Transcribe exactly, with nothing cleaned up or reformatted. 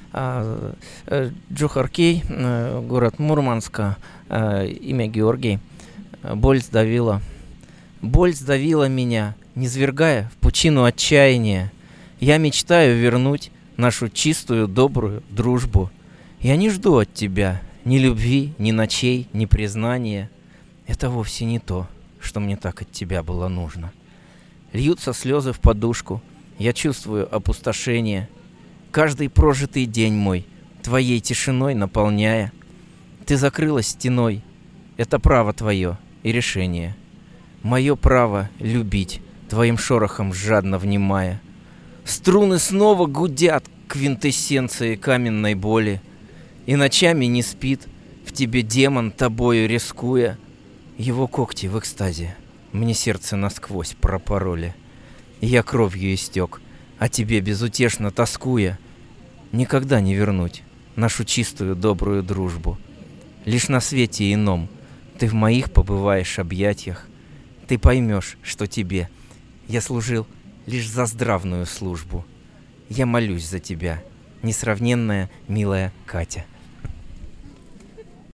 А, э, Джухаркей, э, город Мурманска, э, имя Георгий. Э, Боль сдавила. Боль сдавила меня, низвергая в пучину отчаяния. Я мечтаю вернуть нашу чистую, добрую дружбу. Я не жду от тебя ни любви, ни ночей, ни признания. Это вовсе не то, что мне так от тебя было нужно. Льются слезы в подушку, я чувствую опустошение. Каждый прожитый день мой твоей тишиной наполняя. Ты закрылась стеной, это право твое и решение. Мое право любить, твоим шорохом жадно внимая. Струны снова гудят квинтэссенции каменной боли. И ночами не спит в тебе демон, тобою рискуя. Его когти в экстазе мне сердце насквозь пропороли. И я кровью истек, а тебе безутешно тоскуя. Никогда не вернуть нашу чистую добрую дружбу. Лишь на свете ином ты в моих побываешь объятиях. Ты поймешь, что тебе я служил лишь за здравную службу. Я молюсь за тебя, несравненная, милая Катя.